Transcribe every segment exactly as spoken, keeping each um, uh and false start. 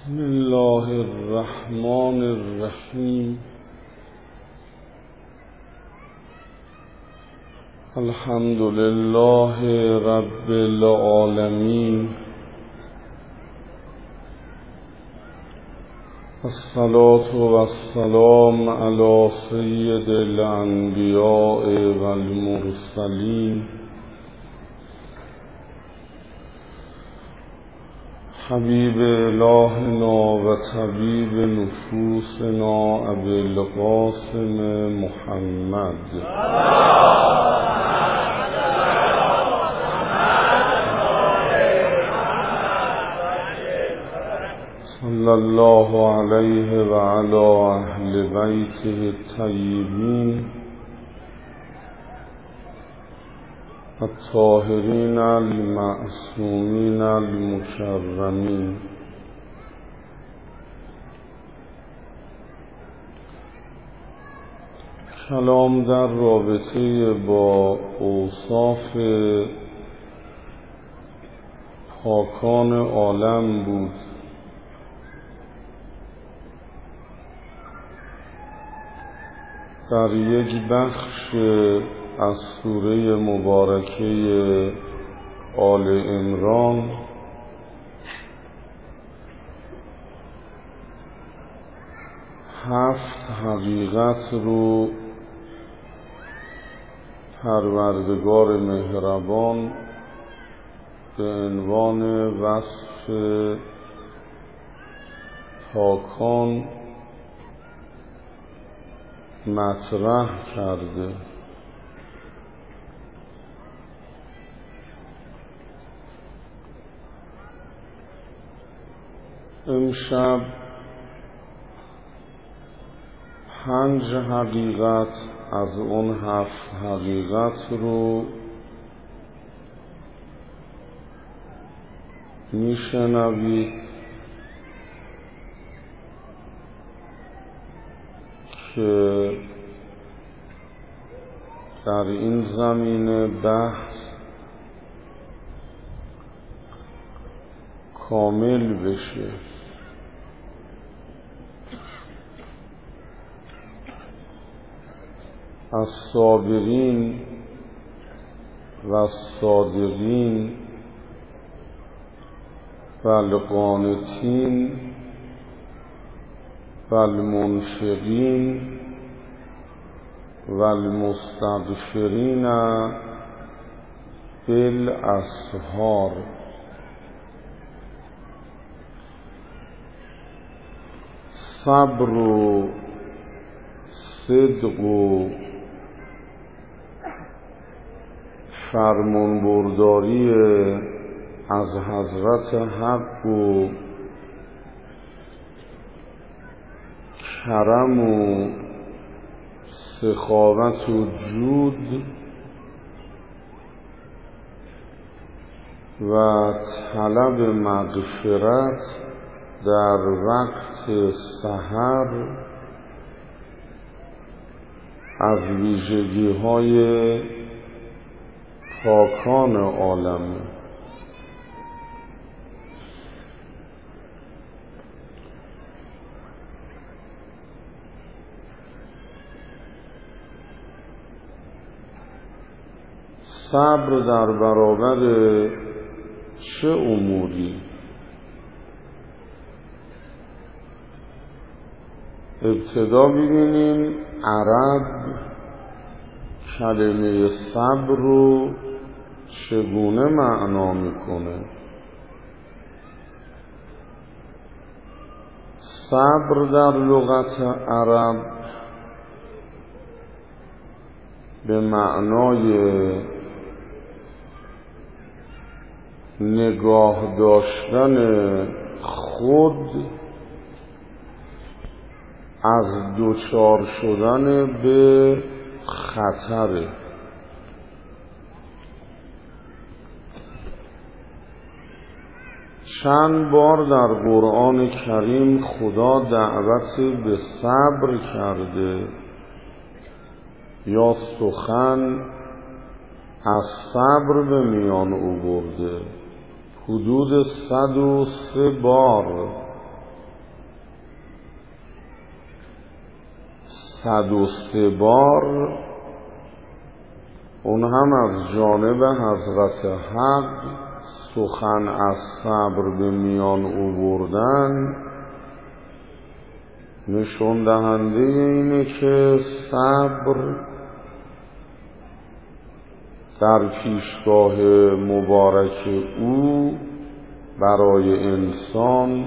بسم الله الرحمن الرحیم. الحمد لله رب العالمین، الصلاة والسلام علی سید الانبیاء والمرسلین، حبیب الهنا و طبیب نفوسنا ابی القاسم محمد صلی الله علیه و علی اهل بیته الطیبین الطاهرین المعصومین المکرمین. کلام در رابطه با اوصاف پاکان عالم بود. در یک بخش از سوره مبارکه آل عمران هفت حقیقت رو پروردگار مهربان به عنوان وصف پاکان مطرح کرده. امشب پنج حقیقت از اون هفت حقیقت رو میشنوید که در این زمینه بحث کامل بشه. الصابرین و الصادقین و القانتین و المنفقین و المستغفرین بالاسحار. صبر و صدق و فرمانبرداری از حضرت حق و کرم و سخاوت و جود و طلب مغفرت در وقت سحر از ویژگی های پاکان عالم. صبر در برابر چه اموری؟ ابتدا ببینیم عرب کلمه صبر رو چگونه معنا میکنه. صبر در لغت عرب به معنای نگاه داشتن خود از دوچار شدن به خطر. چند بار در قرآن کریم خدا دعوت به صبر کرده یا سخن از صبر به میان آورده. حدود صد و سه بار صد و سه بار، اون هم از جانب حضرت حق، سخن از صبر به میان آوردن نشون دهنده اینه که صبر در پیشگاه مبارک او برای انسان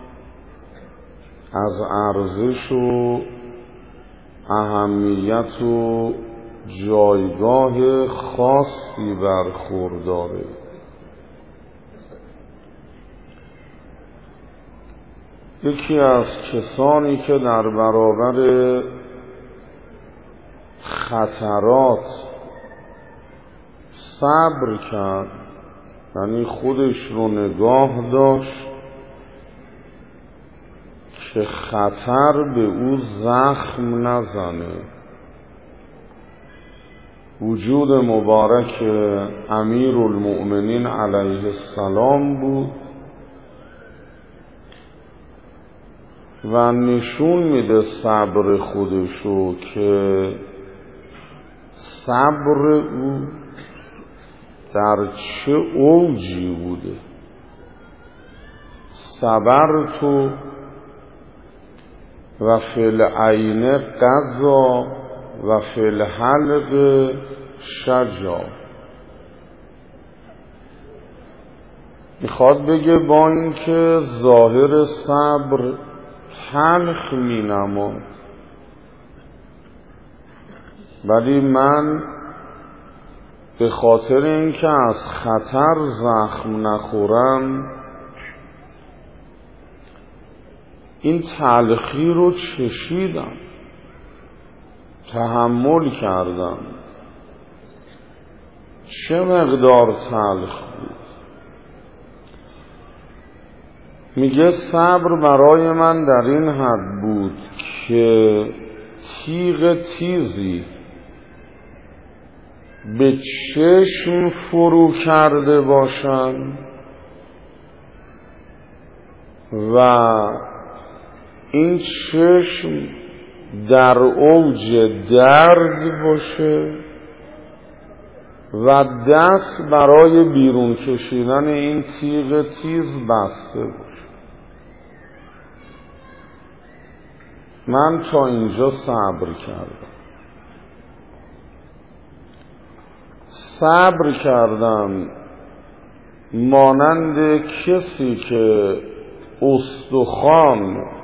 از ارزش و اهمیت و جایگاه خاصی برخورداره. یکی از کسانی که در برابر خطرات صبر کرد، یعنی خودش رو نگاه داشت که خطر به او زخم نزنه، وجود مبارک امیرالمؤمنین علیه السلام بود و نشون میده صبر خودشو که صبر او در چه اوجی بوده. صبرتو و فی العین قضا و فی الحلق شجا. میخواد بگه با اینکه ظاهر صبر تلخ می نماد، ولی من به خاطر اینکه از خطر زخم نخورم این تلخی رو چشیدم، تحمل کردم. چه مقدار تلخ بود؟ میگه صبر برای من در این حد بود که تیغ تیزی به چشم فرو کرده باشم و این چشم در اوج درد باشه و دست برای بیرون کشیدن این تیغ تیز بسته باشه. من تا اینجا صبر کردم، صبر کردم مانند کسی که استخوان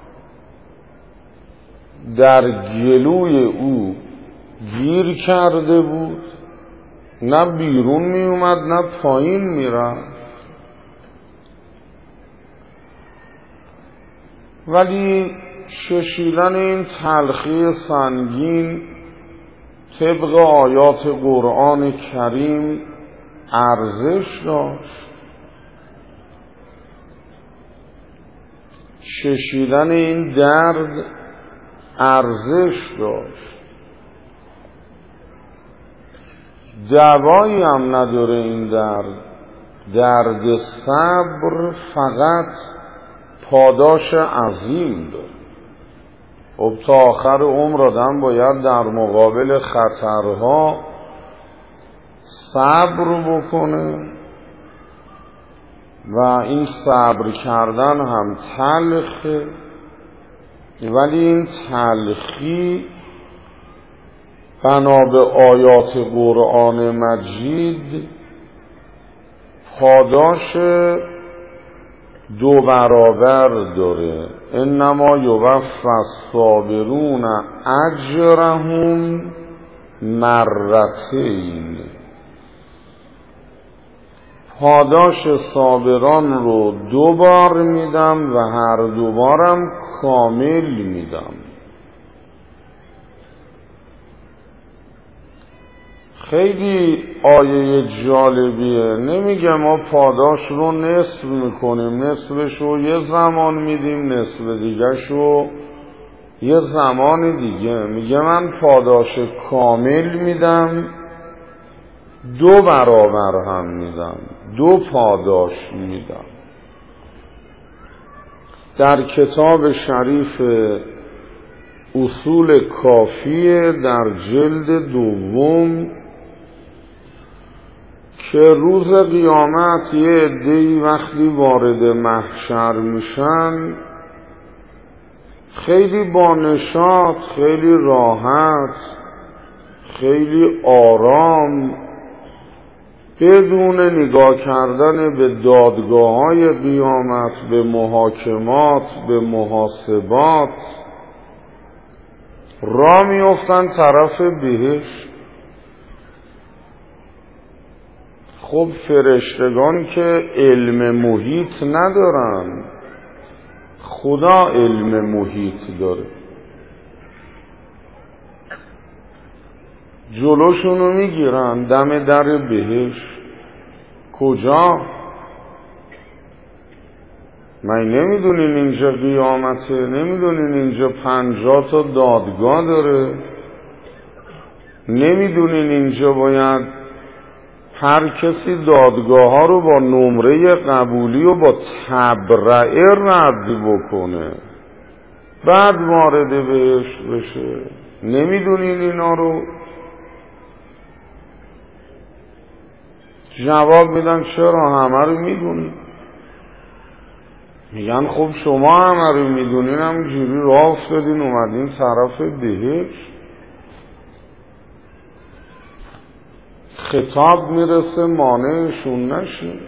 در گلوی او گیر کرده بود، نه بیرون می اومد نه پایین می رفت، ولی چشیدن این تلخی سنگین طبق آیات قرآن کریم ارزش داشت. چشیدن این درد ارزش داشت. دوایی هم نداره این درد. درد صبر فقط پاداش عظیم داره. خب تا آخر عمر آدم باید در مقابل خطرها صبر بکنه و این صبر کردن هم تلخه، ولی این تلخی بنا به آیات قرآن مجید پاداش دو برابر داره. انما یوفی الصابرون اجرهم مرتین. پاداش صابران رو دو بار میدم و هر دو بارم کامل میدم. خیلی آیه جالبیه. نمیگه ما پاداش رو نصف میکنیم، نصفش رو یه زمان میدیم، نصف دیگهش رو یه زمان دیگه. میگه من پاداش کامل میدم، دو برابر هم میدم، دو پاداش میدم. در کتاب شریف اصول کافیه در جلد دوم که روز قیامت یه عده‌ای وقتی وارد محشر میشن خیلی با نشاط، خیلی راحت، خیلی آرام، بدون نگاه کردن به دادگاه‌های قیامت، به محاکمات، به محاسبات، راه میافتن طرف بهشت. خب فرشتگان که علم محیط ندارن، خدا علم محیط داره. جلوشونو میگیرن دم در بهشت. کجا؟ من نمیدونین اینجا قیامته؟ نمیدونین اینجا پنجاه تا دادگاه داره؟ نمیدونین اینجا باید هر کسی دادگاه ها رو با نمره قبولی و با تبرئه رد بکنه بعد وارد بهشت بشه؟ نمیدونین اینا رو؟ جواب میدن چرا، همه رو میدونین. میگن خب شما همه رو میدونین، همینجوری راه افتادین اومدین طرف بهشت. خطاب میرسه مانعشون نشین.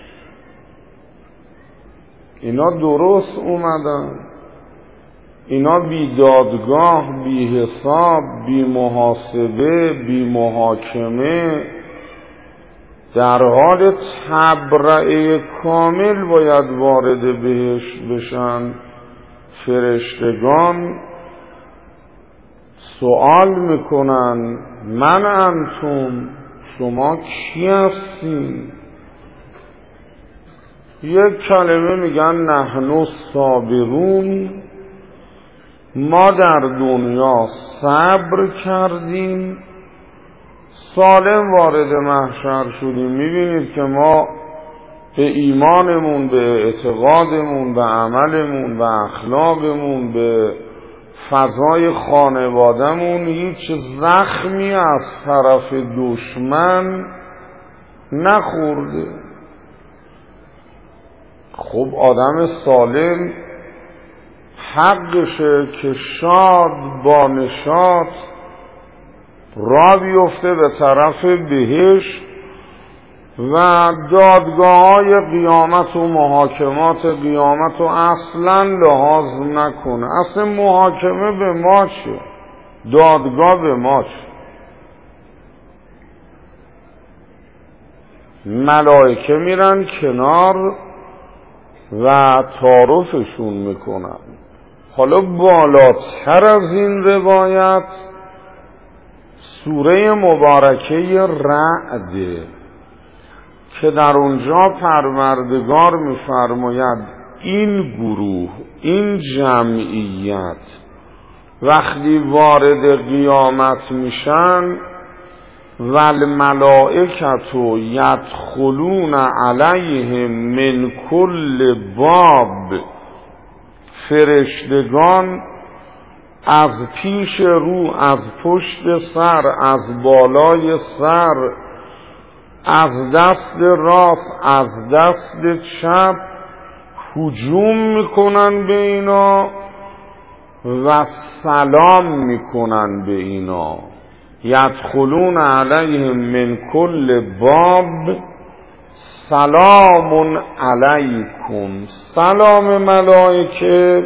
اینا درست اومدن، اینا بی دادگاه، بی حساب، بی محاسبه، بی محاکمه، در حال تبرئه کامل باید وارد بهشت بشن. فرشتگان سوال میکنن من انتم، شما کی هستین؟ یک کلمه میگن نحن الصابرون، ما در دنیا صبر کردیم سالم وارد محشر شدیم. میبینید که ما به ایمانمون، به اعتقادمون، به عملمون، به اخلاقمون، به فضای خانوادهمون هیچ زخمی از طرف دشمن نخورده. خب آدم سالم حقشه که شاد با نشاط راه بیفته به طرف بهشت و دادگاه‌های قیامت و محاکمات قیامت رو اصلا لحاظ نکنه. اصلا محاکمه به ما چه؟ دادگاه به ما چه؟ ملائکه میرن کنار و تعارفشون میکنن. حالا بالاتر از این روایت سوره مبارکه رعد که در اونجا پروردگار میفرماید این گروه، این جمعیت وقتی وارد قیامت میشن والملائکة یدخلون علیهم من کل باب، فرشتگان از پیش رو، از پشت سر، از بالای سر، از دست راست، از دست چپ هجوم میکنن به اینا و سلام میکنن به اینا. یدخلون علیهم من کل باب سلام علیکم. سلام ملائکه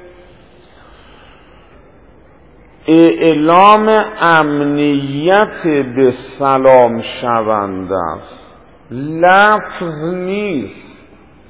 اعلام امنیت به سلام شونده است، لفظ نیست.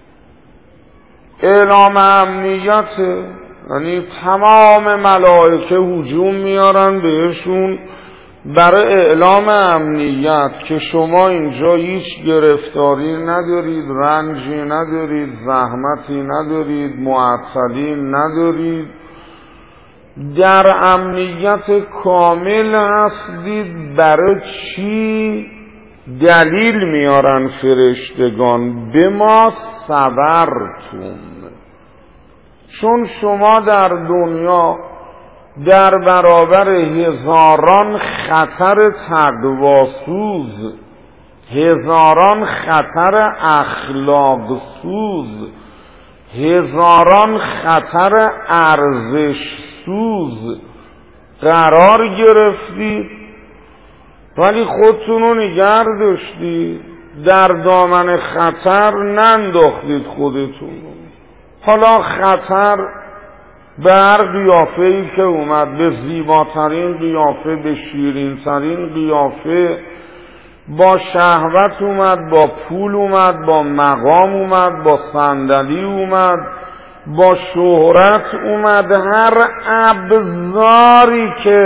اعلام امنیت یعنی تمام ملائکه هجوم میارن بهشون برای اعلام امنیت که شما اینجا هیچ گرفتاری ندارید، رنجی ندارید، زحمتی ندارید، معطلی ندارید، در امنیت کامل هستید. برای چی؟ دلیل میارن فرشتگان به ما صبرتون، چون شما در دنیا در برابر هزاران خطر تقواسوز، هزاران خطر اخلاق سوز، هزاران خطر ارزش سوز قرار گرفتید، ولی خودتون رو نگه داشتید، در دامن خطر ننداختید خودتون. حالا خطر به هر قیافه‌ای که اومد، به زیباترین قیافه، به شیرینترین قیافه، با شهوت اومد، با پول اومد، با مقام اومد، با صندلی اومد، با شهرت اومد، هر ابزاری که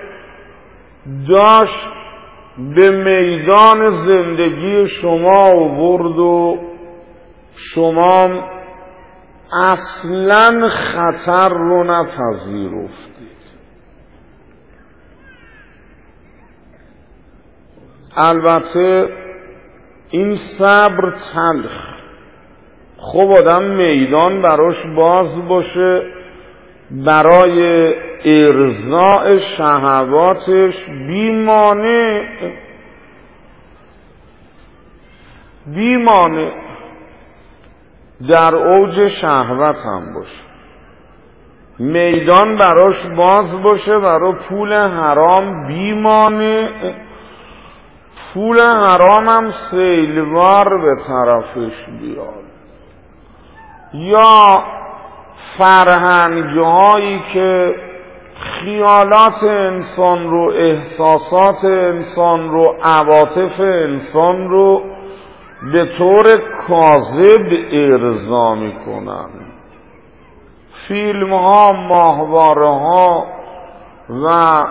داشت به میدان زندگی شما آورد و شما اصلاً خطر رو نپذیرفتید. البته این صبر تلخ، خب آدم میدان براش باز باشه برای ارضاء شهواتش، بیمانع بیمانع در اوج شهوت هم باشه، میدان براش باز باشه برای پول حرام، بیمانع پول حرام هم سیلوار به طرفش بیاد، یا فرهنگ هایی که خیالات انسان رو، احساسات انسان رو، عواطف انسان رو به طور کاذب ارضا میکنن. فیلم ها، ماهواره ها و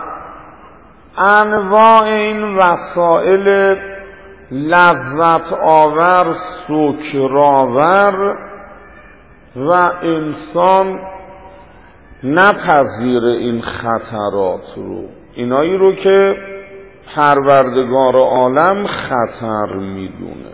انواع این وسایل لذت آور، سکرآور، و انسان نپذیره این خطرات رو، اینایی رو که پروردگار عالم خطر میدونه.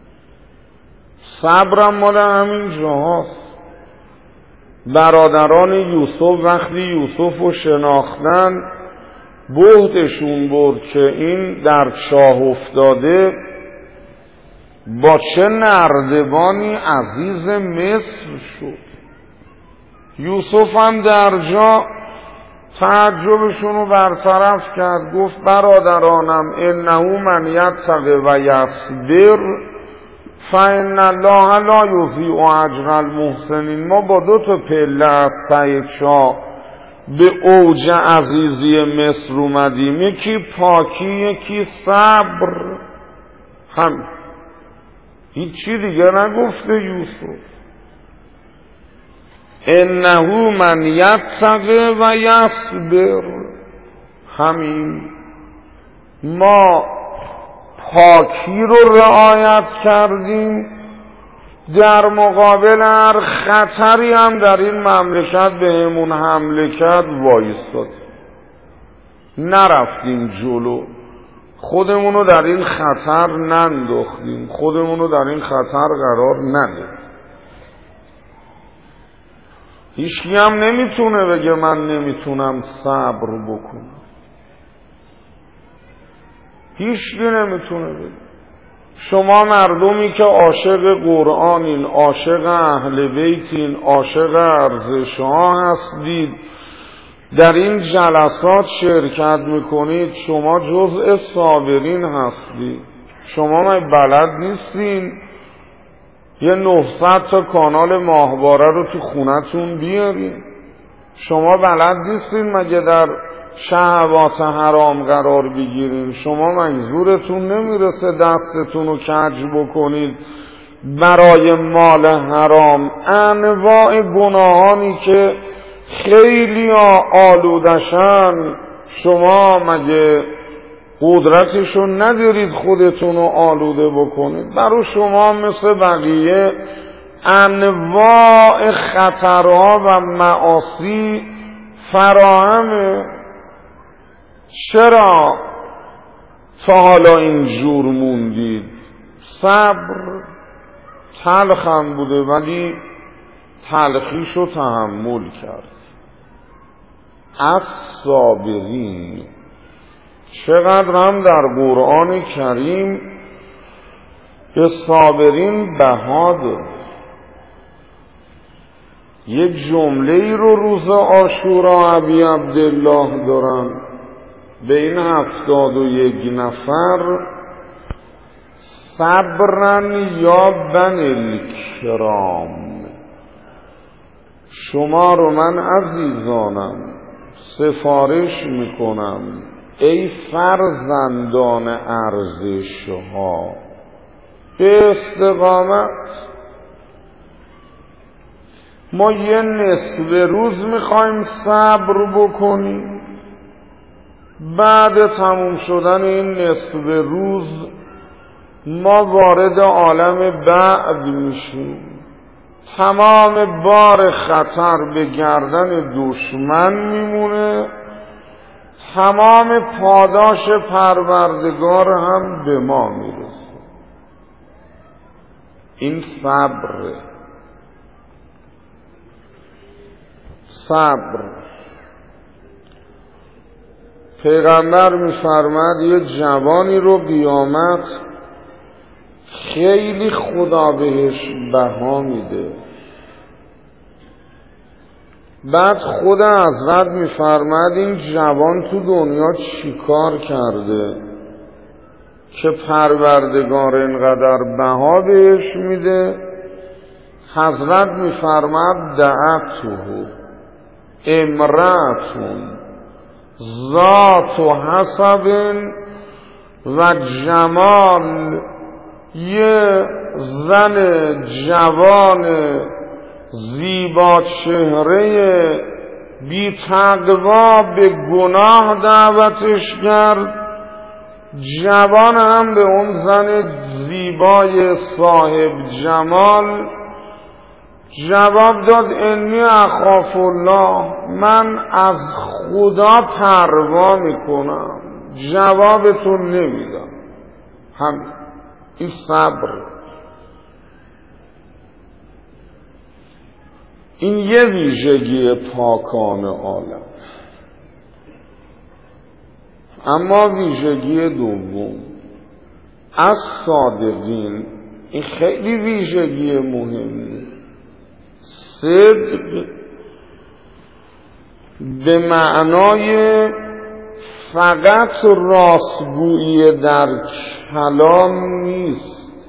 صبرم مال همین جاهاست. برادران یوسف وقتی یوسف رو شناختن، بهتشون برد که این در چاه افتاده، با چه نردبانی عزیز مصر شد. یوسف هم در جا تعجبشون رو برطرف کرد، گفت برادرانم انه من یتق و یصبر فان الله لا یضیع اجر المحسنین. ما با دو تا پله از ته چاه به اوج عزیزی مصر اومدیم، یکی پاکی، یکی صبر. هم هیچی دیگه نگفته یوسف. انه من یتق و یصبر، همین ما پاکی رو رعایت کردیم، در مقابل هر خطری هم در این مملکت بهمون حمله کرد وایستادیم، نرفتیم جلو، خودمون رو در این خطر ننداختیم، خودمون رو در این خطر قرار ندادیم. هیچکی هم نمیتونه بگه من نمیتونم صبر بکنم، هیچکی نمیتونه بگه. شما مردمی که عاشق قرآنین، عاشق اهل بیتین، عاشق ارزش ها هستید، در این جلسات شرکت میکنید، شما جزء صابرین هستید. شما من بلد نیستین یه نهصد تا کانال ماهواره رو تو خونتون بیارین؟ شما بلد نیستین مگه در شهوات حرام قرار بگیرین؟ شما منظورتون نمیرسه دستتون رو کج بکنید برای مال حرام؟ انواع گناهانی که خیلی آلودشن، شما مگه قدرتشون ندارید خودتون رو آلوده بکنید؟ برای شما مثل بقیه انواع خطرها و معاصی فراهمه. چرا تا حالا اینجور موندید؟ صبر تلخم بوده ولی تلخیشو تحمل کرد. از صابرین. چقدر هم در قرآن کریم به صابرین بها داد. یک جمله ای رو روز عاشورا ابی عبدالله دارن، به این هفتاد و یک نفر صبرن یا بنی الکرام، شما رو من عزیزانم سفارش میکنم ای فرزندان ارزش ها به استقامت. ما یه نصف روز میخوایم صبر بکنیم، بعد تموم شدن این نصف روز ما وارد عالم بعد میشیم، تمام بار خطر به گردن دشمن میمونه، تمام پاداش پروردگار هم به ما میرسه. این صبر. صبر. پیغمبر میفرماد یه جوانی رو قیامت خیلی خدا بهش بها میده. بعد خود حضرت میفرماد این جوان تو دنیا چیکار کرده که پروردگار اینقدر بها بهش میده؟ حضرت میفرماد دعته امرأتون ذات و حسب و جمال، یه زن جوان زیبا چهره بی تقوا به گناه دعوتش کرد. جوان هم به اون زن زیبای صاحب جمال جواب داد انی اخاف الله، من از خدا پروا میکنم، جوابتون نمیدم. هم این صبر. این یه ویژگی پاکان عالم. اما ویژگی دوم از صادقین، این خیلی ویژگی مهمی. صدق به معنای فقط راستگویی در کلام نیست.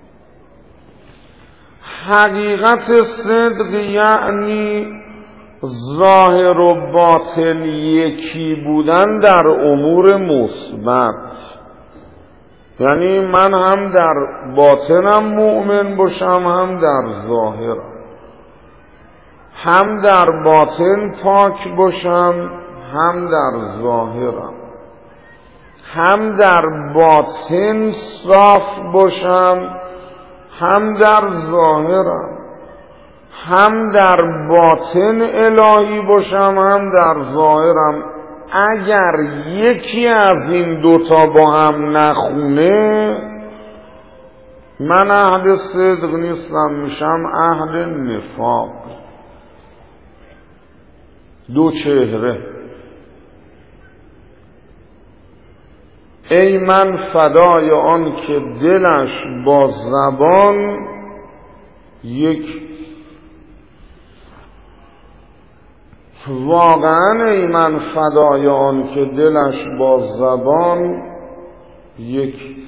حقیقت صدق یعنی ظاهر و باطن یکی بودن در امور مثبت. یعنی من هم در باطنم مؤمن باشم، هم در ظاهرم، هم در باطن پاک باشم، هم در ظاهرم، هم در باطن صاف باشم، هم در ظاهرم، هم در باطن الهی باشم، هم در ظاهرم. اگر یکی از این دوتا با هم نخونه من اهل صدق نیستم، میشم اهل نفاق. دو چهره. ای من فدای آن که دلش با زبان یک، واقعا ای من فدای آن که دلش با زبان یک.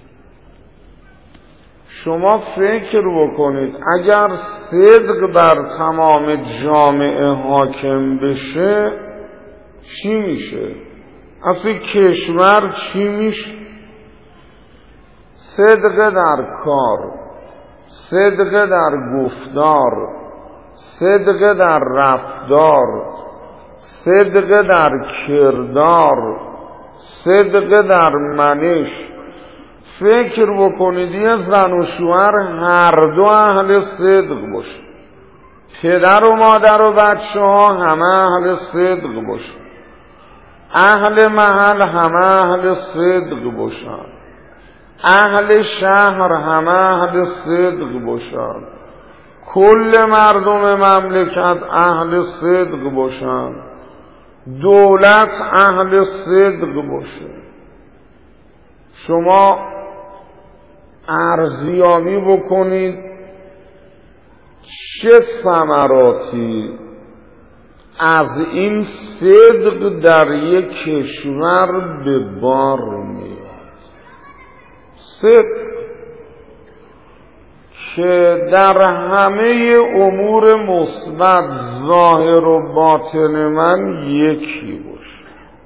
شما فکر بکنید اگر صدق بر تمام جامعه حاکم بشه چی میشه؟ اصلا کشور چی میشه؟ صدق در کار، صدق در گفتار، صدق در رفتار، صدق در کردار، صدق در منش. فکر بکنید یه زن و شوهر هر دو اهل صدق باشه، پدر و مادر و بچه ها همه اهل صدق باشه، اهل محل همه اهل صدق باشن، اهل شهر همه اهل صدق باشن، کل مردم مملکت اهل صدق باشن. دولت اهل صدق باشه. شما ارزیابی بکنید چه ثمراتی از این صدق در یک کشور به بار میاد. صدق که در همه امور مثبت ظاهر و باطن من یکی باشه.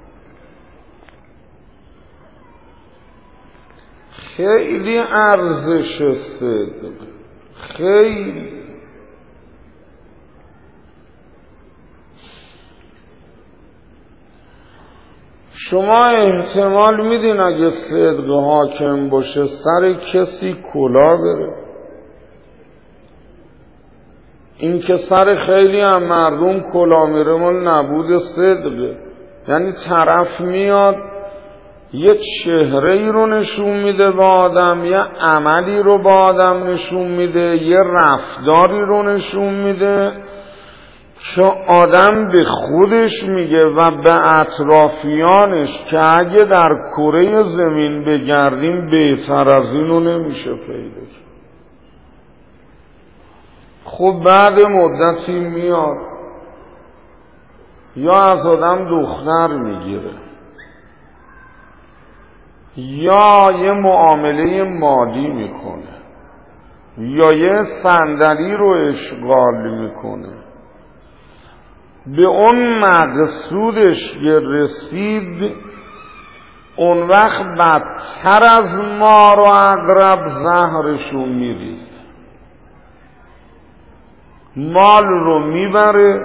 خیلی ارزش صدق، خیلی. شما احتمال میدین اگه صدق حاکم باشه سر کسی کلا بره. این که سر خیلی هم مردم کلا میره مال نبود صدقه. یعنی طرف میاد یه چهره ای رو نشون میده به آدم، یه عملی رو به آدم نشون میده، یه رفتاری رو نشون میده که آدم به خودش میگه و به اطرافیانش که اگه در کره زمین بگردیم بهتر از اینو نمیشه پیدا کرد. خب بعد مدتی میاد یا از آدم دختر میگیره یا یه معامله مالی میکنه یا یه صندلی رو اشغال میکنه. به اون مقصودش که رسید اون وقت بدتر از مار و عقرب زهرشون میریزه. مال رو میبره،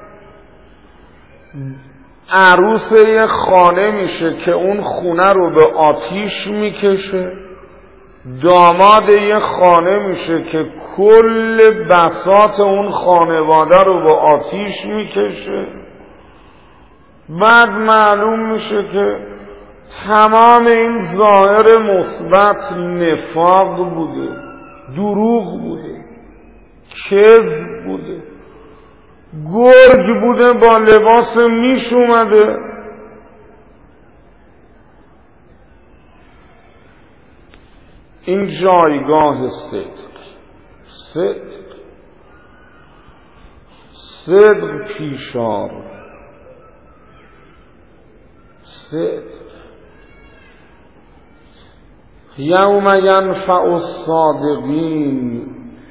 عروس یه خانه میشه که اون خونه رو به آتیش میکشه، داماد یه خانه میشه که کل بساط اون خانواده رو به آتیش میکشه. بعد معلوم میشه که تمام این ظاهر مثبت نفاق بوده، دروغ بوده، کذب بوده، گرگ بوده با لباس میش اومده. این جایگاه صدق، صدق صدق پیشار، صدق. یوم ینفع الصادقین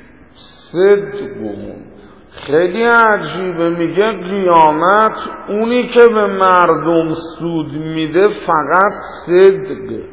صدقهم. خیلی عجیبه، میگه قیامت اونی که به مردم سود میده فقط صدقه.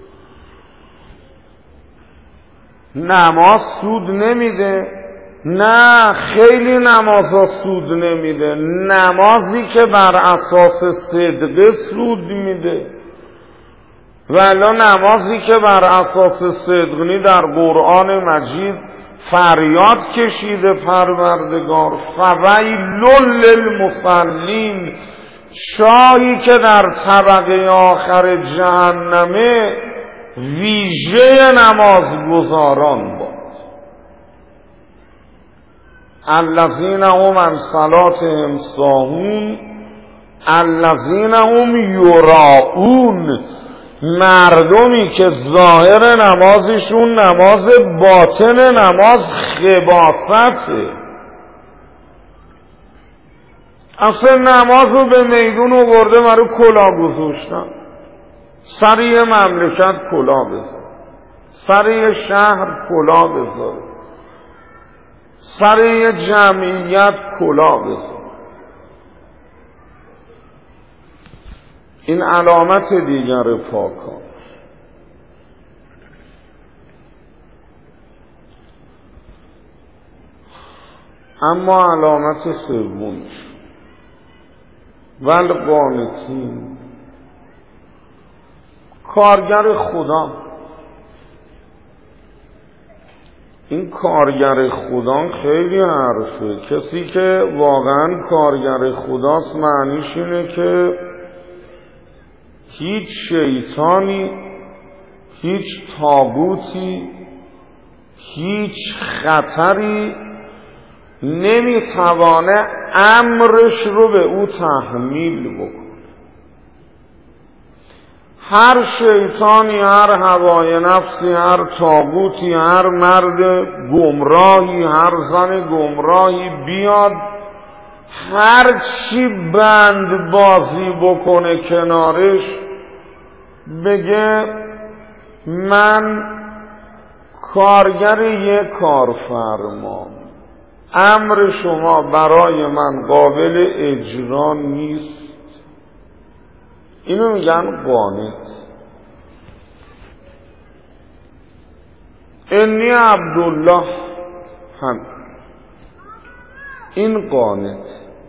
نماز سود نمیده؟ نه، خیلی نمازها سود نمیده. نمازی که بر اساس صدقه سود میده. ولی نمازی که بر اساس صدقنی در قرآن مجید فریاد کشیده پروردگار فویل للمصلین، شاهی که در طبقه آخر جهنمه ویژه نمازگزاران باد. الذین هم عن صلاتهم ساهون الذین هم یراؤون، مردمی که ظاهر نمازشون نماز، باطن نماز خباثته. اصلا نماز رو به میدون آورده مرو کلا گذاشتن. سر یه مملکت کلا بذار، سر یه شهر کلا بذار، سر یه جمعیت کلا بذار. این علامت دیگر پاکان. اما علامت سومش والقانتین، کارگر خدا. این کارگر خدا خیلی حرفه. کسی که واقعا کارگر خداست معنیش اینه که هیچ شیطانی، هیچ طاغوتی، هیچ خطری نمیتوانه امرش رو به او تحمیل بکنه. هر شیطانی، هر هوای نفسی، هر طاغوتی، هر مرد گمراهی، هر زن گمراهی بیاد هر چی بند بازی بکنه کنارش، بگه من کارگر یک کارفرمام، امر شما برای من قابل اجرا نیست، اینو میگن قانت. انی عبدالله، هم این قانت.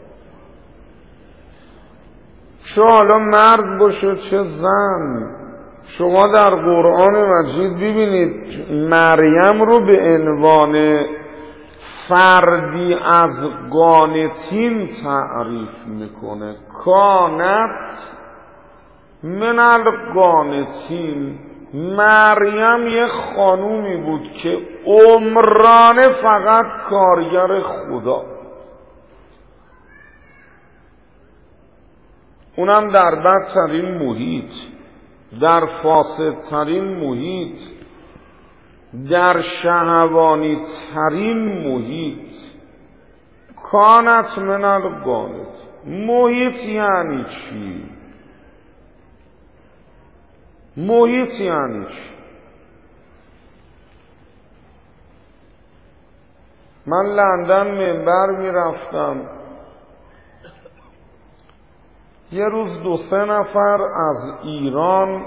چه حالا مرد باشه چه زن، شما در قرآن مجید ببینید مریم رو به عنوان فردی از قانتین تعریف میکنه. کانت من القانتین، مریم یه خانومی بود که عمرانه فقط کارگر خدا، اونم در بدترین محیط، در فاسدترین محیط، در شهوانی ترین محیط. کانت من القانت. محیط یعنی چی؟ محیط یعنی چی؟ من لندن منبر می رفتم، یه روز دو سه نفر از ایران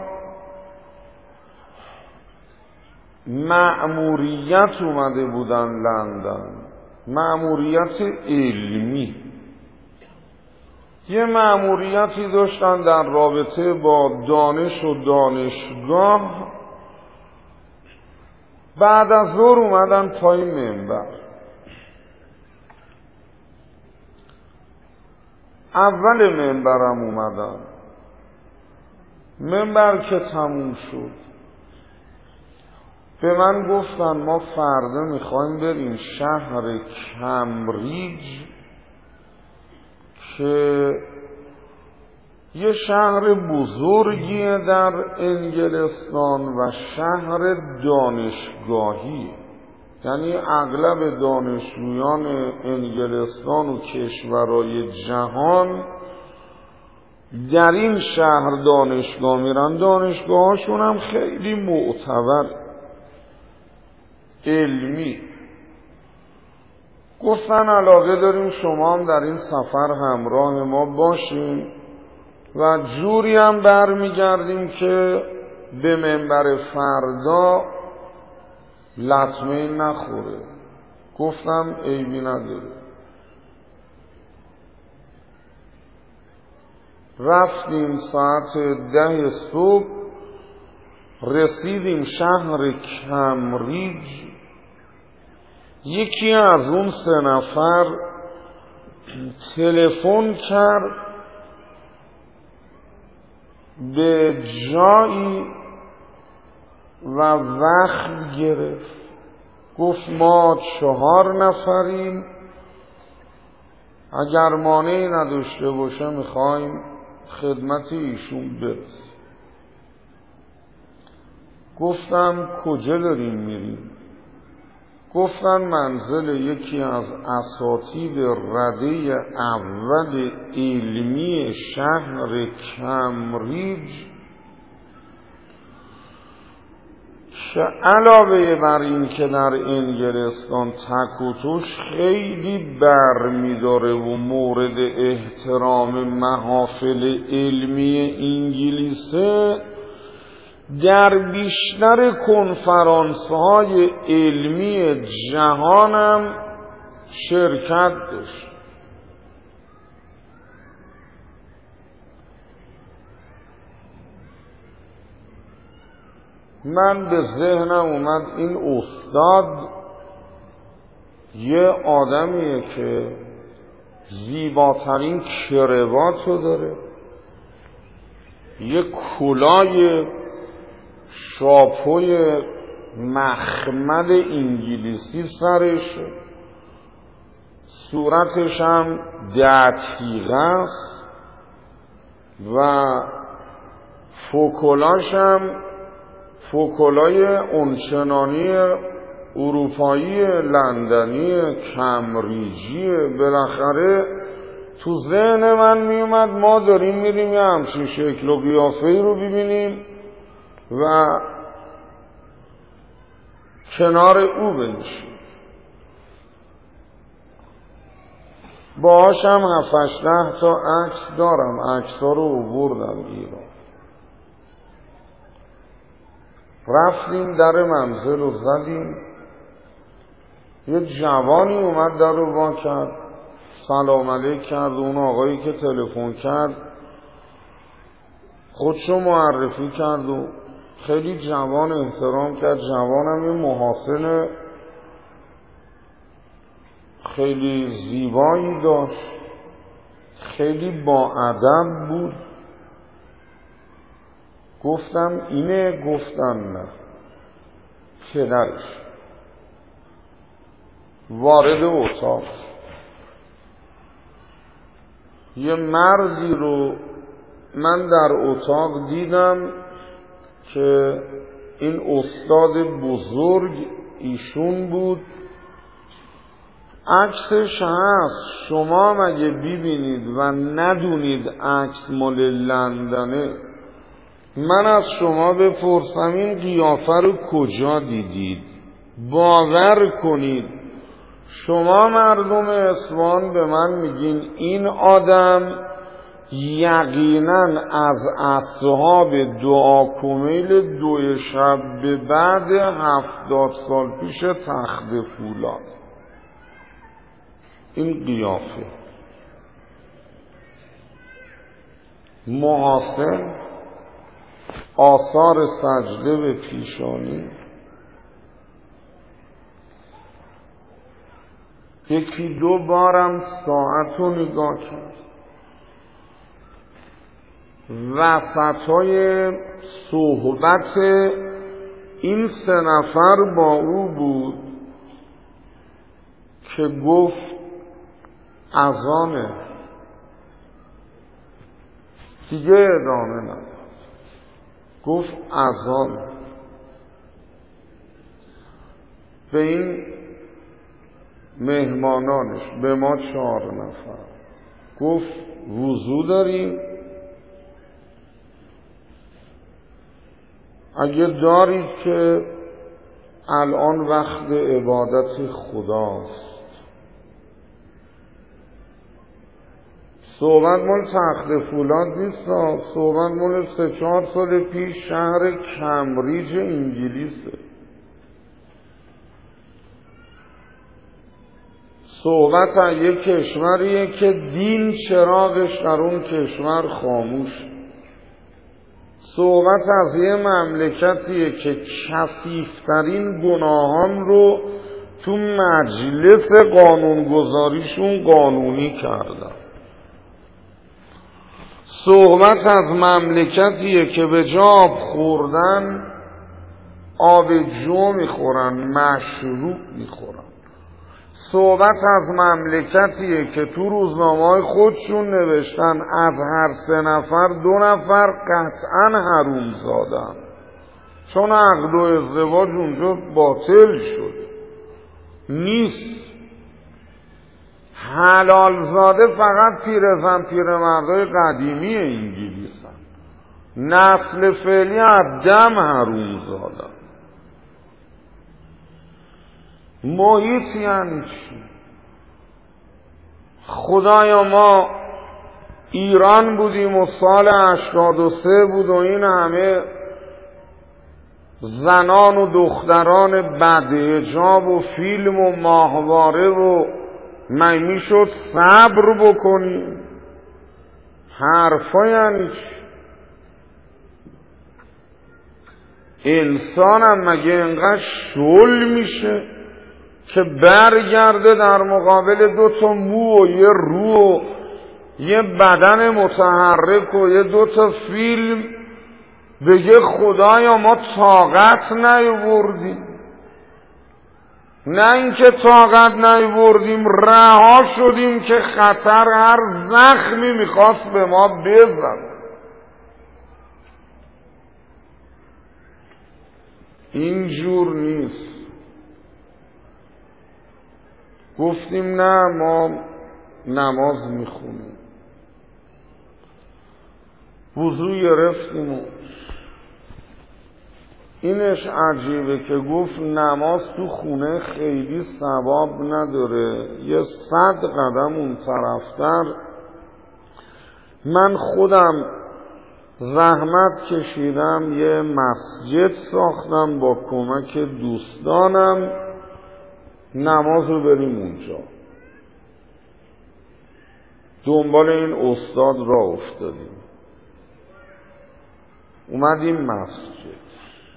مأموریت اومده بودن لندن، مأموریت علمی، یه مأموریتی داشتن در رابطه با دانش و دانشگاه. بعد از ظهر اومدن پای منبر، اول منبرم اومدن. منبر که تموم شد به من گفتن ما فردا میخوایم بریم شهر کمبریج که یه شهر بزرگیه در انگلستان و شهر دانشگاهی، یعنی اغلب دانشجویان انگلستان و کشورهای جهان در این شهر دانشگاه میرن. دانشگاهاشون هم خیلی معتبر علمی. گفتن علاقه داریم شما هم در این سفر همراه ما باشیم و جوری هم برمیگردیم که به منبر فردا لطمه نخوره. گفتم عیبی نداره. رفتیم ساعت ده صبح، رسیدیم شهر کمبریج. یکی از اون سه نفر تلفن کرد به جایی و وقت گرفت. گفت ما چهار نفریم، اگر مانعی نداشته باشه میخوایم خدمت ایشون برسیم. گفتم کجا داریم میریم؟ گفتن منزل یکی از اساتید رده اول علمی شهر کمبریج که علاوه بر این که در انگلستان تک و توش خیلی برمیداره و مورد احترام محافل علمی انگلیسه، در بیشتر کنفرانس‌های علمی جهانم شرکت داشت. من به ذهنم اومد این استاد یه آدمیه که زیباترین کرواتو داره، یه کلاه شاپوی مخمل انگلیسی سرشه، صورتش هم ده تیغه است و فوکولاش هم فوکولای اونچنانی اروپایی لندنی کمبریجی. بالاخره تو ذهن من میومد ما داریم میریم یه همچین شکل و قیافه‌ای رو ببینیم و کنار او بنشیم. باهاش هم هفتش ده تا عکس دارم، عکس ها رو آوردم ایران. رفتیم در منزل رو زدیم، یه جوانی اومد در رو وا کرد، سلام علیک کرد. اون آقایی که تلفن کرد خودشو معرفی کرد و خیلی جوان احترام کرد. جوانم یه محاسن خیلی زیبایی داشت، خیلی با ادب بود. گفتم اینه؟ گفتن نه، پدرش. وارد اتاق یه مردی رو من در اتاق دیدم که این استاد بزرگ ایشون بود. عکسش هست، شما مگه ببینید و ندونید عکس مال لندنه؟ من از شما بپرسم این قیافه رو کجا دیدید؟ باور کنید شما مردم اصفهان به من میگین این آدم یقینا از اصحاب دعا کمیل دو شب به بعد هفتاد سال پیش تخت فولاد. این قیافه محاسن، آثار سجده به پیشانی، یکی دو بارم ساعت رو نگاه کرد. وسطای صحبت این سه نفر با او بود که گفت اذانه، دیگه ادامه نداد. گفت اذان. به این مهمانانش، به ما چهار نفر، گفت وضو داریم؟ اگه دارید که الان وقت عبادت خداست. صحبت مال تخت فولاد نیست، صحبت مال سه چهار سال پیش شهر کمبریج انگلیسه. صحبت از یک کشوریه که دین چراغش در اون کشور خاموش. صحبت از یه مملکتیه که کثیف‌ترین گناهان رو تو مجلس قانونگذاریشون قانونی کردن. صحبت از مملکتیه که به جا آب خوردن آب جو میخورن، مشروب میخورن. صحبت از مملکتیه که تو روزنامه‌های خودشون نوشتن از هر سه نفر دو نفر قطعاً حروم زادن، چون عقد و ازدواج اونجا باطل شد. نیست. حلال زاده فقط پیرزن پیرمردای قدیمی انگلیسن. نسل فعلی از دم حروم زادن. محیط یعنی چی؟ خدایا ما ایران بودیم و سال هشتاد و سه بود و این همه زنان و دختران بدحجاب و فیلم و ماهواره و من میشد صبر بکنیم؟ حرفا یعنی چی؟ انسانم مگه اینقدر شل میشه که برگرده در مقابل دو تا مو و یه رو و یه بدن متحرک و یه دو تا فیلم بگه خدایا ما طاقت نیاوردیم؟ نه اینکه طاقت نیاوردیم، رها شدیم که خطر هر زخمی میخواست به ما بزنه. اینجور نیست. گفتیم نه ما نماز میخونیم، وضو گرفتیم و اینش عجیبه که گفت نماز تو خونه خیلی ثواب نداره، یه صد قدم اون طرفتر من خودم زحمت کشیدم یه مسجد ساختم با کمک دوستانم، نماز رو بریم اونجا. دنبال این استاد را افتادیم، اومدیم مسجد،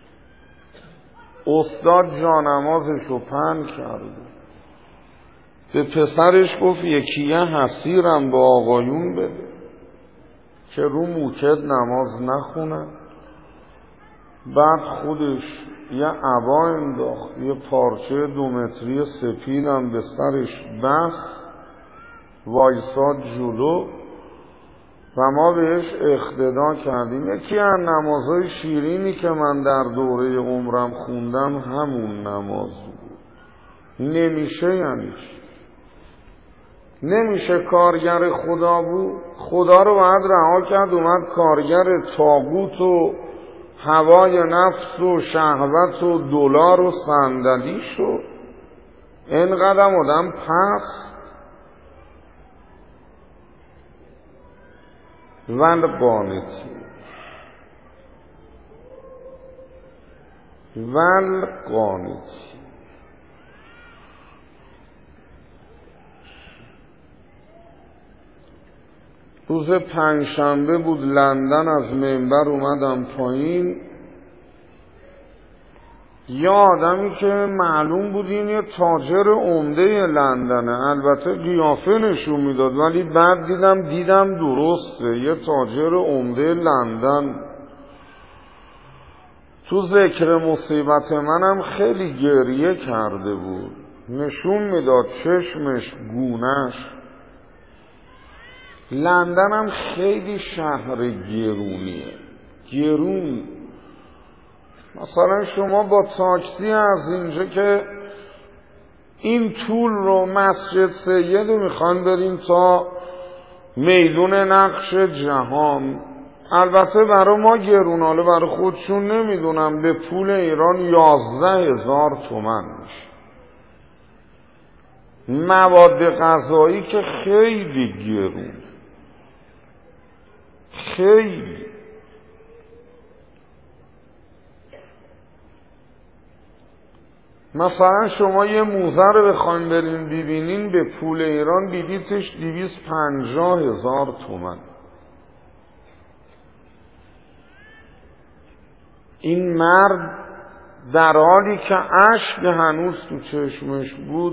استاد جانمازش رو پهن کرد، به پسرش گفت یکیه حسیرم به آقایون بده که رو موکد نماز نخونه. بعد خودش یه عبا انداخت، یه پارچه دو متری سپیدم به سرش بست، وایساد جلو و ما بهش اقتدا کردیم. یکی از نمازهای شیرینی که من در دوره عمرم خوندم همون نماز بود. نمیشه یعنی چی؟ نمیشه کارگر خدا بود؟ خدا رو باید رها کرد اومد کارگر طاغوت و هوای نفس و شهوت و دلار و صندلی شد. اینقدر آدم پست. ول قانتی ول قانتی روز پنجشنبه بود، لندن، از منبر اومدم پایین، یه آدمی که معلوم بود این یه تاجر عمده لندنه، البته قیافه نشون میداد ولی بعد دیدم دیدم درسته، یه تاجر عمده لندن. تو ذکر مصیبت منم خیلی گریه کرده بود، نشون میداد چشمش، گونهش. لندن هم خیلی شهر گرونیه، گرون. مثلا شما با تاکسی از اینجا که این طول رو مسجد سید رو میخوان بریم تا میدون نقش جهان، البته برای ما گرون، حالا برای خودشون نمیدونم، به پول ایران یازده هزار تومن میشه. مواد غذایی که خیلی گرون، خیلی. مثلا شما یه موزه رو بخواین برین ببینین به پول ایران بلیتش دویست و پنجاه هزار تومن. این مرد در حالی که اشک هنوز تو چشمش بود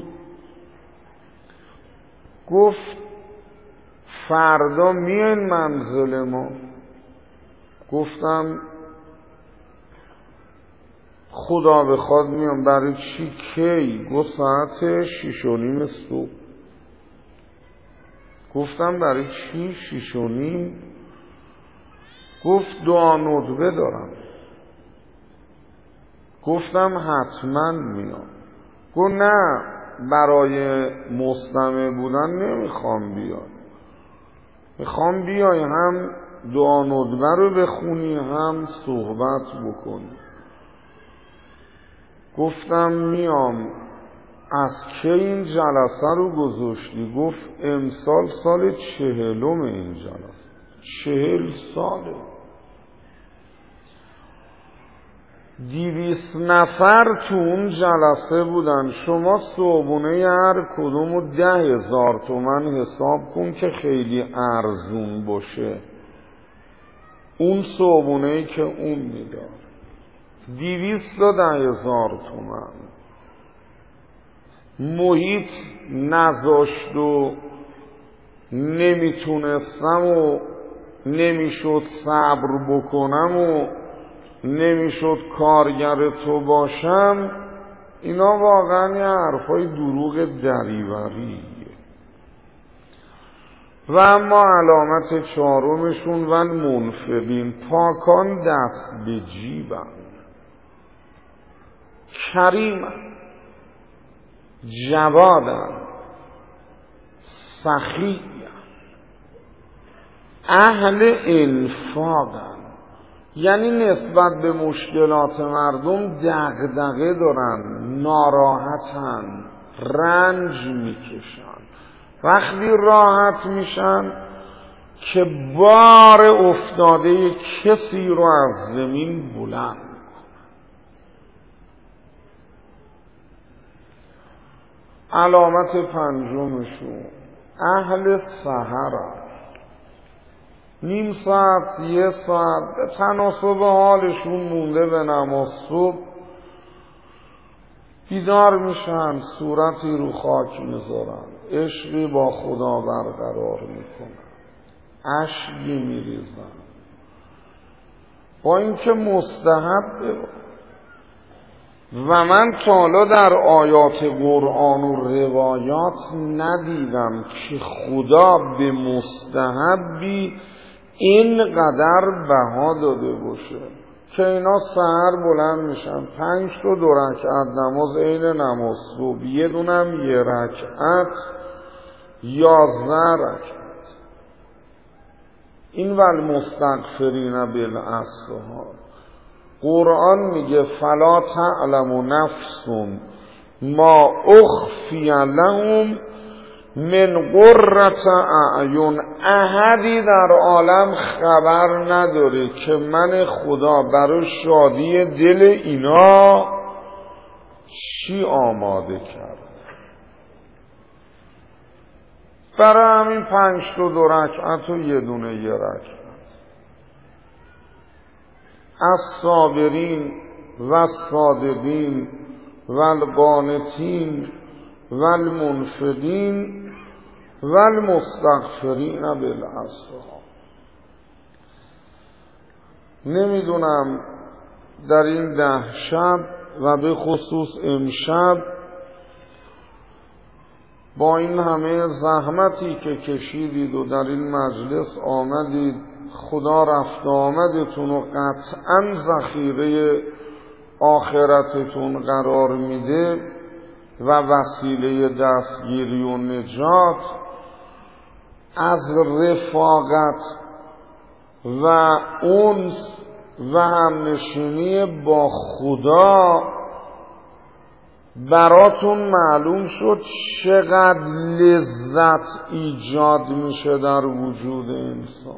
گفت فردا میان منزل ما. گفتم خدا بخواد میام. برای چی؟ کی؟ گفت ساعت شیش و نیم صبح. گفتم برای چی شیش و نیم؟ گفت دعا ندبه دارم. گفتم حتما میام. گفت نه برای مستمع بودن نمیخوام بیام، میخوام بیای هم دعا ندبه رو بخونی هم صحبت بکنی. گفتم میام. از کی این جلسه رو گذاشتی؟ گفت امسال سال چهلم این جلسه. چهل ساله. دویست نفر تو اون جلسه بودن. شما صبحونه هر کدومو ده هزار تومن حساب کن که خیلی ارزون باشه. اون صبحونه‌ای که اون میداد دویست و ده هزار تومن. محیط نذاشت و نمیتونستم و نمیشد صبر بکنم و نمیشد کارگر تو باشم. اینا واقعا یه حرفای دروغ دریوریه. و اما علامت چهارمشون و المنفقین، پاکان دست به جیبن، کریمن، جوادن، سخیین، اهل انفاقن، یعنی نسبت به مشکلات مردم دغدغه دارن، ناراحتن، رنج میکشن. وقتی راحت میشن که بار افتاده کسی رو از زمین بلند کنن. علامت پنجمشون اهل سحرن، نیم ساعت یه ساعت به تناسب حالشون مونده به نماز صبح بیدار میشن، صورتی رو خاک میذارن، عشقی با خدا برقرار میکنن، اشکی میریزن، با اینکه مستحب. و من تا حالا در آیات قرآن و روایات ندیدم که خدا به مستحبی اینقدر بها داده باشه که اینا سحر بلند میشن، پنج تا دو رکعت نماز عین نماز صبح، یه دونم یه رکعت، یازده رکعت. این والمستغفرین بالاسحار. قرآن میگه فلا تعلم نفس ما اخفی لهم من قرة اعین. احدی در عالم خبر نداره که من خدا برای شادی دل اینا چی آماده کرد. برای همین پنج تا دو رکعت و یه دونه یه رکعت. از صابرین و صادقین و القانتین و المنفقین و المستغفرین بالاسحار. نمیدونم در این ده شب و به خصوص امشب با این همه زحمتی که کشیدید و در این مجلس آمدید، خدا رفت آمدتون و قطعاً ذخیره آخرتتون قرار میده و وسیله دستگیری و نجات از رفاقت و انس و همنشینی با خدا براتون معلوم شد چقدر لذت ایجاد میشه در وجود انسان.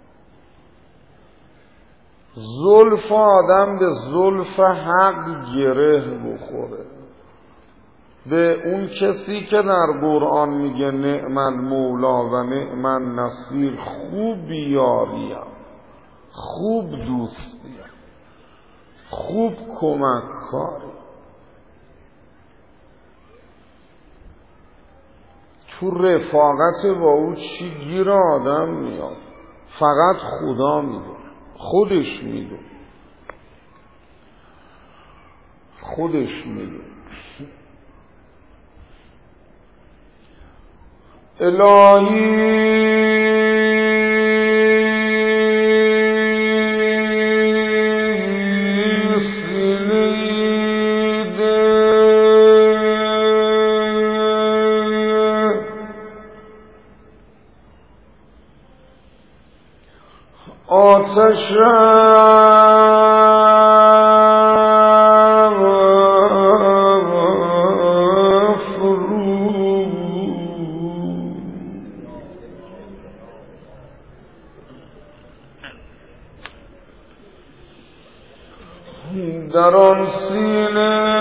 زلف آدم به زلف حق گره بخوره، به اون کسی که در قرآن میگه نعم المولا و نعم النصیر، خوب یاریم، خوب دوستیم، خوب کمک کاری. تو رفاقت با او چی گیر آدم میاد فقط خدا میدونه، خودش میدونه، خودش میدونه. الهی آتشم فرو در آن سینه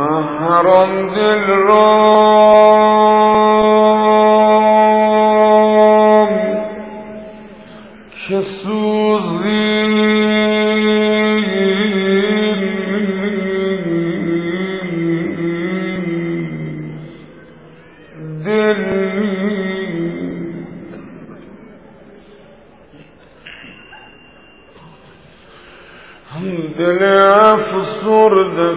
هر آن دل را که سوزی دل دل افسرده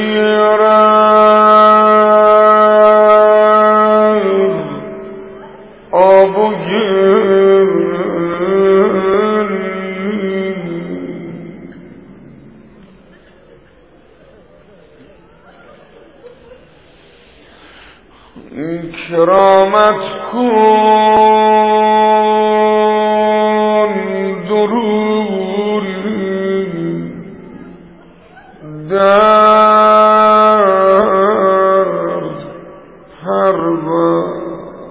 دیرم آب و گل کرامت کن درود در پرور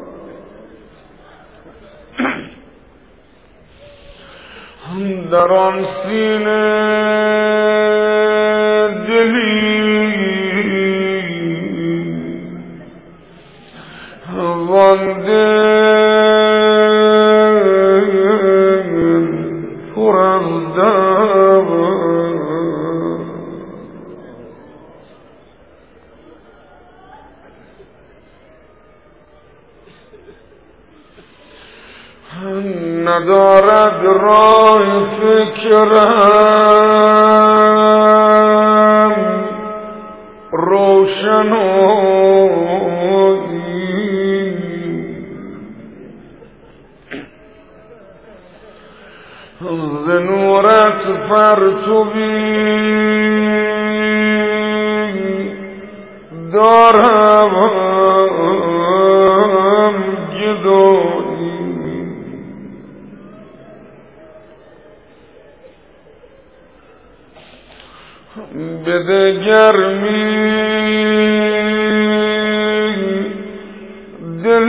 در آن سینه دلی وان دل پر از دم ندارد راه فکرم روشن ز نورت پرتوی دارم گدایی بده گرمی دل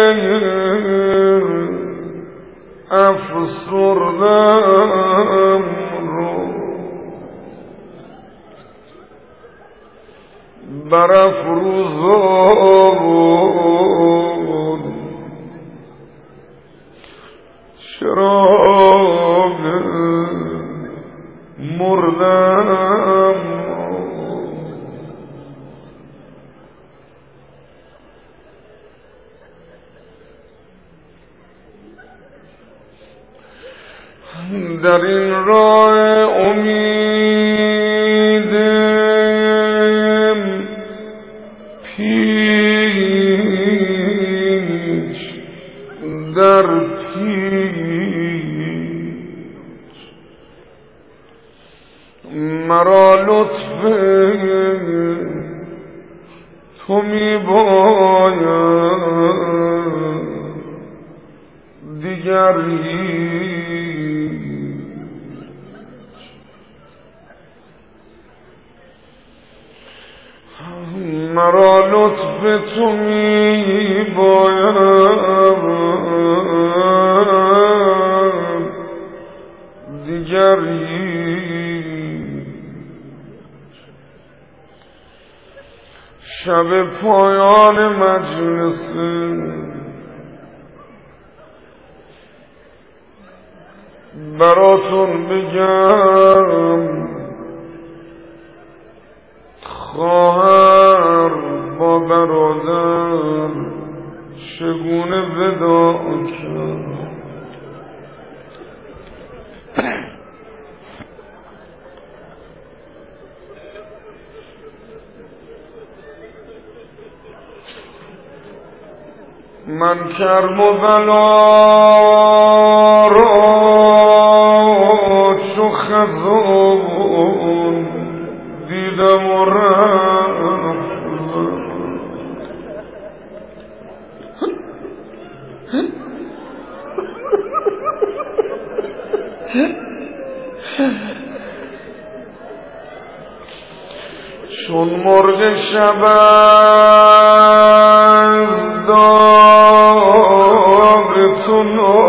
افسردم رو برافروزان چراغ مردم در این راه امیدم پیچ در پیچ مرا لطف تو می باید دیگر مرا لطف تو می باید دیگر شب پایان مجلس براتون بگم خواهر با برادر چگونه وداع کرد. من کرم و بلا را چو خزان دیدم و رفتم چون مرغ شب از داغ تو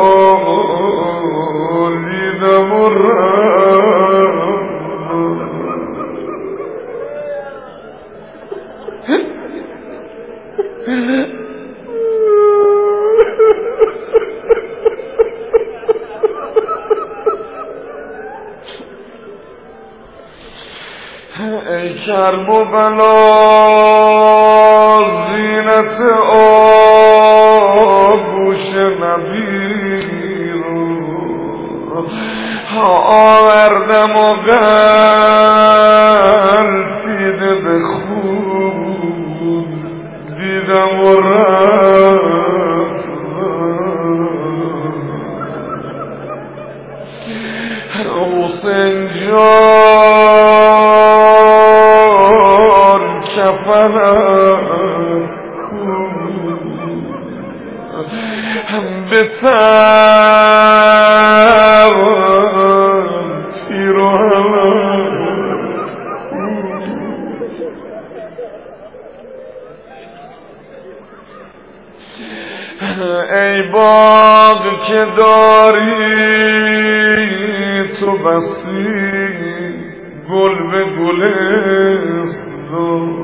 نالیدم و رفتم ای کرب و بلا زینت آغوش نبی رو آوردم و غلطیده به خون دیدم و رفتم حسین جان کفنت کن به تن پیراهنت ای باغ که داری تو بسی گل به گلستان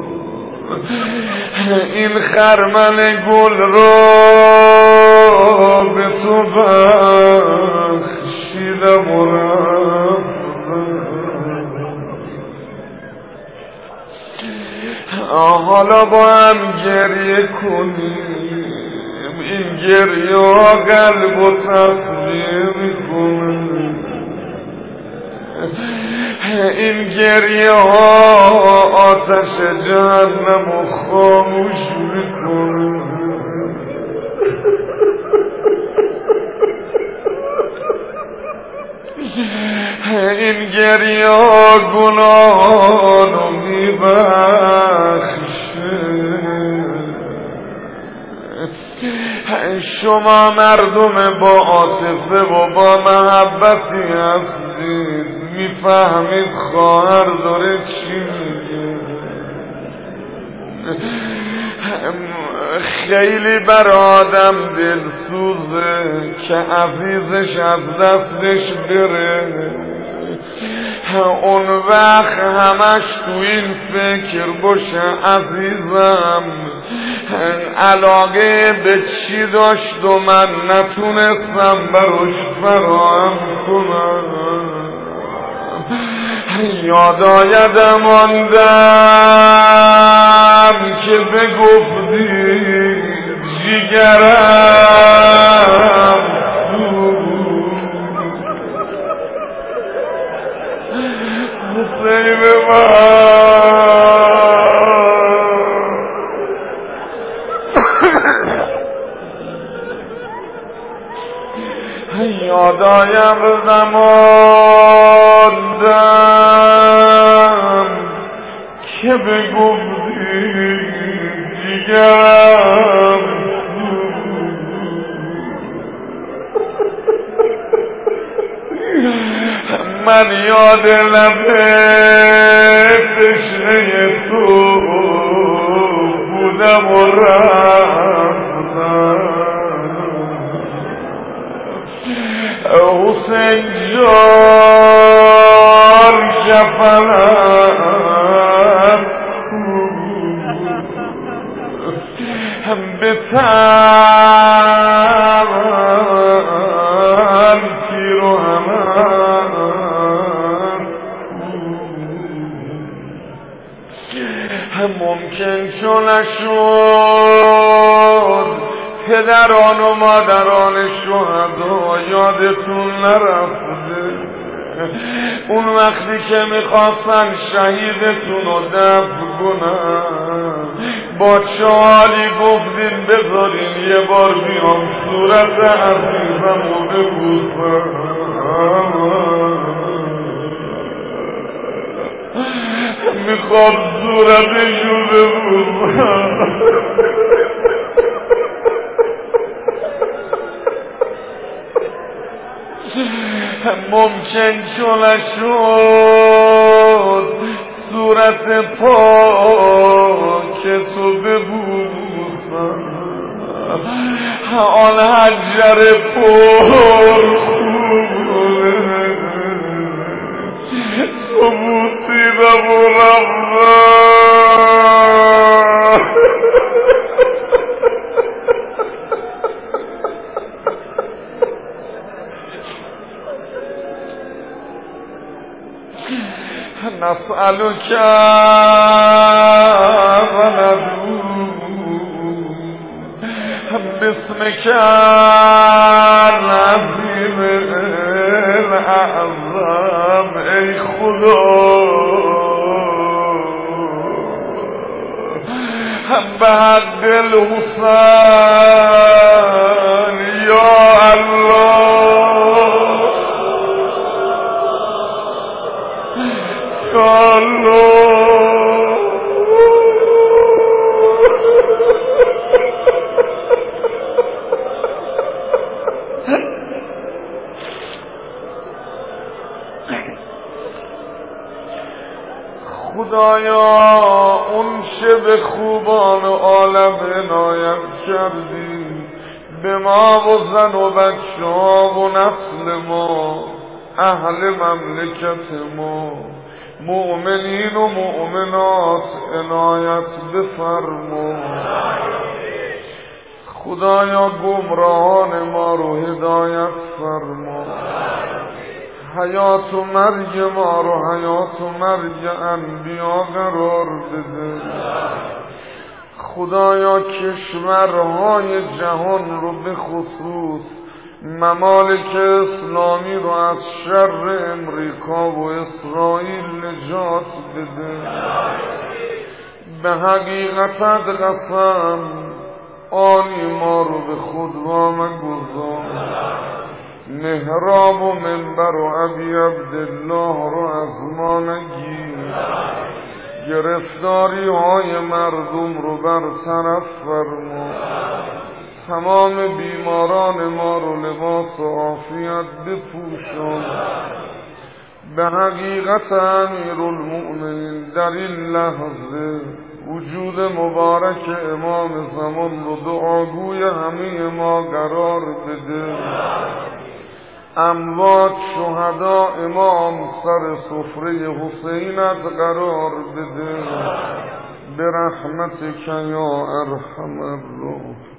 این خرمن گل را به تو بخشیدم و رفتم حالا با هم گریه کنیم این گریه ها قلب و تصویر کنه این گریه ها آتش جهنم و خاموش میکنه این گریه ها گناهانو میبخشه شما مردم با عاطفه و با محبتی هستید میفهمید خواهر داره چی میگه خیلی بر آدم دلسوزه که عزیزش از دستش بره اون وقت همش تو این فکر باشه عزیزم علاقه به چی داشت و من نتونستم براش فراهم کنم یاد آیدم آن دم که بگفتی جیگرم حسین من یادایم زمان دم که بگفتی جیگرم من یاد لبه تشنه تو بودم و رفتم حسین جان کفنم به تن پیراهنم ممکن چون نشد پدران و مادران شهدا یادتون نرفته اون وقتی که میخواستن شهیدتون رو دفن کنن با چالی گفتین بذارین یه بار بیام صورت عزیزم رو ببوسم میخوام صورتشو ببوسم ممکن چون شد صورت پاک تو ببوسم آن حجر پر خونه تو بوسیدم و رفتم نسألك وندعو باسمك العظیم الاعظم ای خدا به حق الحسین یا الله یا الله خدایا اون چه به خوبان عالم عنایت کردی به ما و زن و بچه ها و نسل ما اهل مملکت ما مؤمنین و مؤمنات عنایت بفرما خدایا گمراهان ما رو هدایت فرما حیات و مرگ ما رو حیات و مرگ انبیا قرار بده خدایا کشورهای جهان رو به خصوص ممالک اسلامی رو از شر امریکا و اسرائیل نجات بده به حقیقت قسم آنی ما رو به خود وامگذار محراب و منبر و ابی عبدالله رو از ما نگیر گرفتاری های مردم رو برطرف فرما تمام بیماران ما رو لباس و عافیت بپوشان به حقیقت امیرالمؤمنین در این لحظه وجود مبارک امام زمان رو دعاگوی همه ما قرار بده اموات شهدا امام سر سفره حسینت قرار بده برحمتک یا ارحم الراحمین